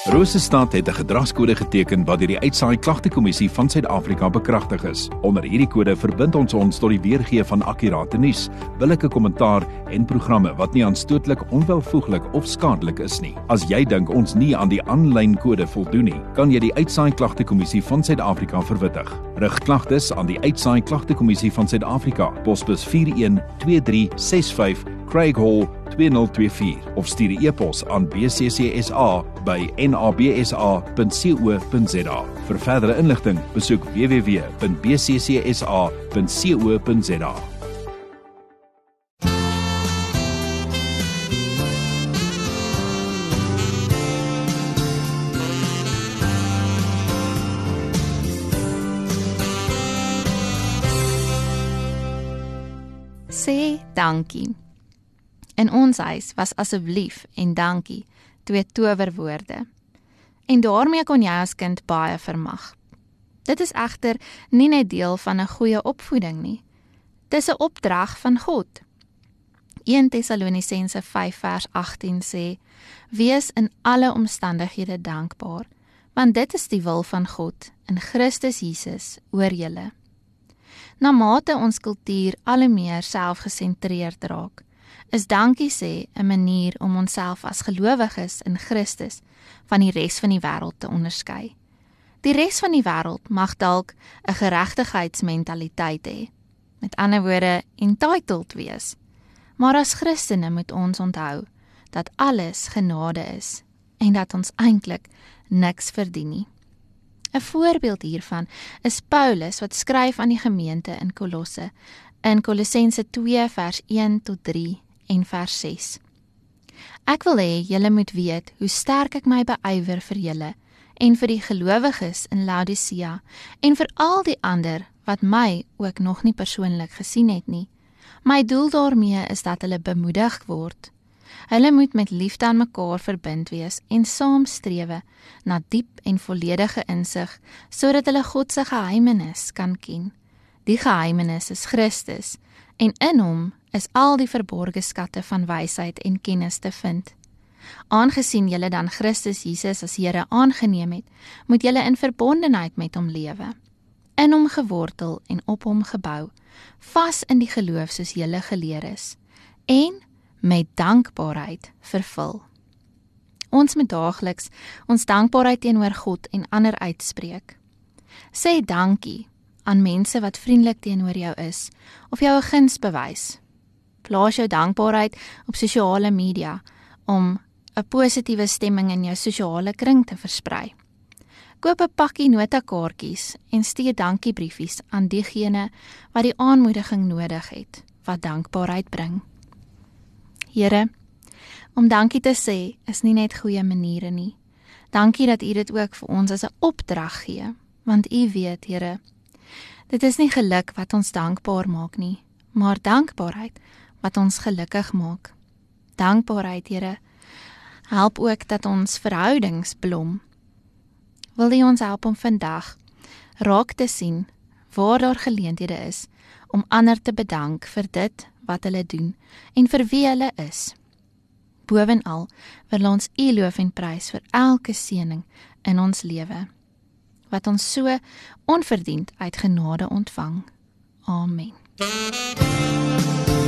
Rosestad het 'n gedragskode geteken wat deur die Uitsaai Klagtekommissie van Suid-Afrika bekragtig is. Onder hierdie kode verbind ons tot die weergee van akkurate nuus, billike kommentaar en programme wat nie aanstootlik, onwelvoeglik of skadelik is nie. As jy dink ons nie aan die aanlyn kode voldoen nie, kan jy die Uitsaai Klagtekommissie van Suid-Afrika verwittig. Rig klagtes aan die Uitsaai Klagtekommissie van Suid-Afrika, posbus 412365 Craig Hall 2024 of stuur 'n e-pos aan bccsa@nabsa.co.za. Vir verdere inligting, besoek www.bccsa.co.za. Sê dankie. In ons huis was asseblief en dankie 2 towerwoorde. En daarmee kon jy as kind baie vermag. Dit is egter nie net deel van 'n goeie opvoeding nie. Dis 'n opdrag van God. 1 Tessalonisense 5 vers 18 sê: Wees in alle omstandighede dankbaar, want dit is die wil van God in Christus Jesus oor julle. Na mate ons kultuur al hoe meer selfgesentreerd raak, is dankie sê 'n manier om onsself as gelowiges in Christus van die res van die wêreld te onderskei. Die res van die wêreld mag dalk 'n geregtigheidsmentaliteit hê, met ander woorde entitled wees. Maar as Christene moet ons onthou dat alles genade is en dat ons eintlik niks verdien nie. 'n Voorbeeld hiervan is Paulus wat skryf aan die gemeente in Kolosse, in Kolossense 2 vers 1 tot 3 en vers 6. Ek wil hê julle moet weet hoe sterk ek my beywer vir julle en vir die gelowiges in Laodicea en vir al die ander wat my ook nog nie persoonlik gesien het nie. My doel daarmee is dat hulle bemoedig word. Hulle moet met liefde aan mekaar verbind wees en saam strewe na diep en volledige insig, sodat hulle God se geheimenis kan ken. Die geheimenis is Christus, en in hom is al die verborge skatte van wysheid en kennis te vind. Aangesien julle dan Christus Jesus as Here aangeneem het, moet julle in verbondenheid met hom lewe, in hom gewortel en op hom gebou, vas in die geloof soos julle geleer is, en met dankbaarheid vervul. Ons moet daagliks ons dankbaarheid teenoor God en ander uitspreek. Sê dankie aan mense wat vriendelik teenoor jou is, of jou 'n guns bewys. Plaas jou dankbaarheid op sosiale media, om 'n positiewe stemming in jou sosiale kring te versprei. Koop 'n pakkie notakaartjies en stuur dankiebriefies aan diegene wat die aanmoediging nodig het, wat dankbaarheid bring. Here, om dankie te sê is nie net goeie maniere nie. Dankie dat U dit ook vir ons as 'n opdrag gee, want U weet, Here, dit is nie geluk wat ons dankbaar maak nie, maar dankbaarheid wat ons gelukkig maak. Dankbaarheid, Here, help ook dat ons verhoudings blom. Wil U ons help om vandag raak te sien waar daar geleenthede is om ander te bedank vir dit wat hulle doen en vir wie hulle is. Bovenal wil ons U loof en prys vir elke seëning in ons lewe, wat ons so onverdiend uit genade ontvang. Amen.